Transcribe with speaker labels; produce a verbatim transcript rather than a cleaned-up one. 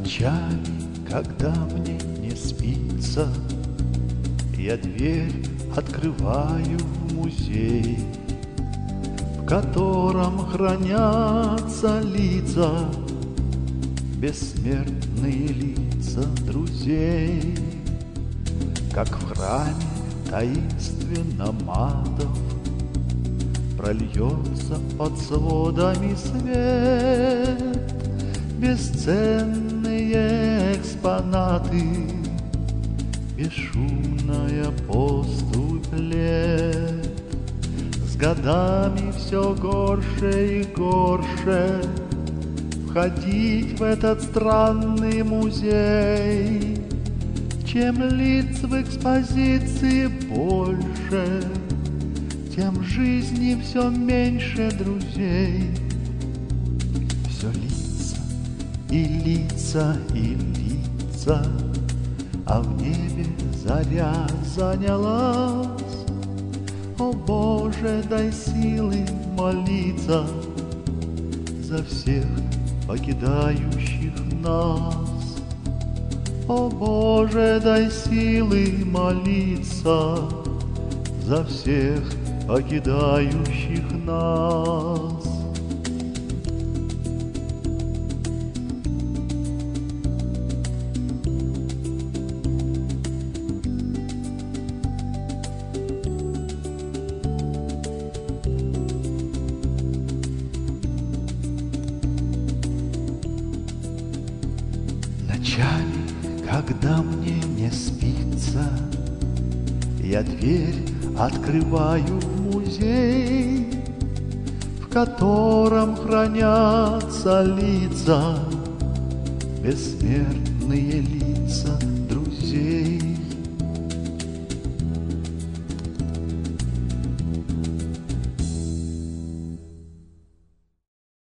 Speaker 1: Ночами, когда мне не спится, я дверь открываю в музей, в котором хранятся лица, бессмертные лица друзей. Как в храме таинственно матов прольется под сводами свет, бесценные экспонаты, бесшумная поступь лет. С годами все горше и горше входить в этот странный музей. Чем лиц в экспозиции больше, тем в жизни все меньше друзей. Все лица и лица и лица, а в небе заря занялась. О Боже, дай силы молиться за всех покидающих нас. О Боже, дай силы молиться за всех покидающих нас. Ночами, когда мне не спится, я дверь открываю в музей, в котором хранятся лица, бессмертные лица